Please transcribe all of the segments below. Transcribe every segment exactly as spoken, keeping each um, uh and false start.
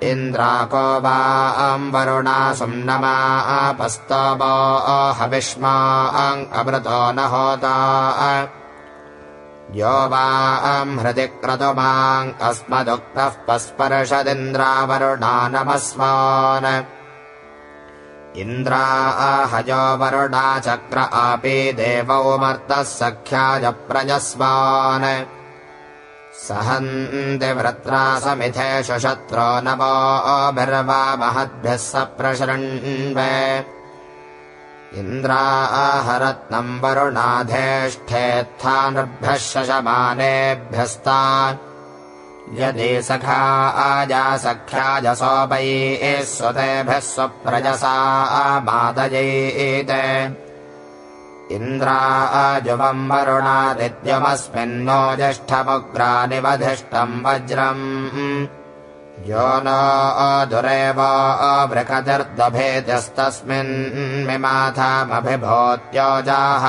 इन्द्राको वां वरुणा सुम्नमा पस्तवो हविष्मां अमृतो न होता यो वां हृदि क्रतुमां अस्मदुक्तः पस्पर्शदिन्द्रावरुणा नमस्वान् इन्द्राहजो वरुणा चक्र आपि देवौ मर्तः सख्याय प्रजस्वान् सहन्ति वृत्रा समिथेषु शत्रो नवोभिर्वा महद्भिः सप्रशृण्वे इन्द्राहरत्नम् वरुणाधेष्ठेत्थानृभ्यः शशमानेभ्यस्ता यदि सखा आजा सख्याज सोपैः स्वतेभ्यः स्वप्रजसा मादयेते इन्द्राजुवम् वरुणादित्यमस्मिन्नो ज्येष्ठमुग्रा निवधिष्ठम् वज्रम् यो नो दुरेव वृकतिर्दभेत्यस्तस्मिन्मिमाथामभिभूत्योजाः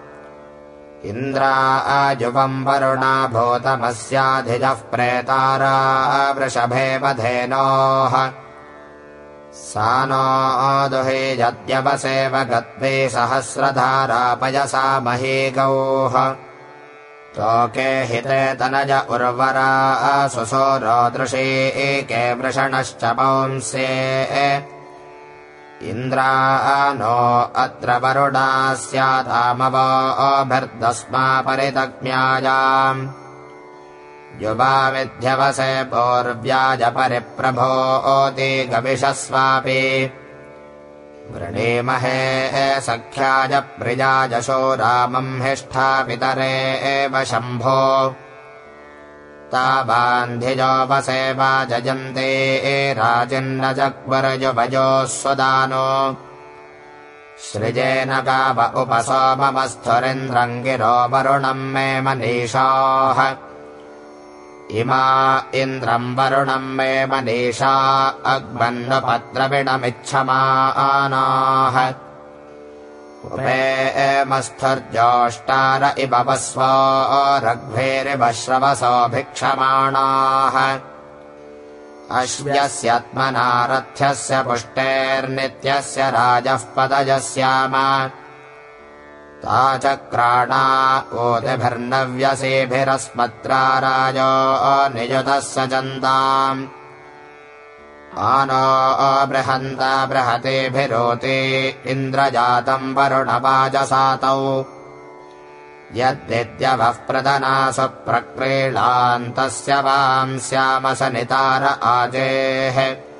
इन्द्राजुवम् वरुणा भूतमस्याधिजः प्रेतारा वृषभे वधेनोः सा नो दुहि यद्यवसेव गत्वे सहस्रधारा पयसा मही गौः तोके हिते तनज उर्वरा सुसोरोदृशी एके वृषणश्च पुंस्ये इन्द्रानो अत्र वरुणा स्यातामवोभिर्दस्मा परितज्ञायाम् युवाविध्यवसे पूर्व्याज परिप्रभोति गविषस्वापि वृणीमहे सख्याय प्रियाजशो रामम् हिष्ठा पितरे एव शम्भो तावान्धिजो वसे वाजयन्ते राजिन्न जग्वरजुभजोः स्वदानो सृजेन गाव उपसोममस्थुरिन्द्रम् गिरो वरुणम् मे मनीषाः इमा इन्द्रम् वरुणम् मे मनीषा अग्मन्नपत्रविडमिच्छमानाः उपेमस्थुर्जोष्टार इव वस्वो रग्भेरिव श्रवसो भिक्षमाणाः अश्व्यस्यात्मना रथ्यस्य पुष्टेर्नित्यस्य राजः पदजस्याम ता चक्राणा ओतिभिर्नव्यसेभिरस्मत्रा राजो नियुतः सजन्ताम् आनो बृहन्ता बृहतेभिरोते इन्द्रजातम् वरुणवाजसातौ यद्दित्यवः प्रदनासु प्रक्रीडान्तस्य वांस्यामसनितार आजेः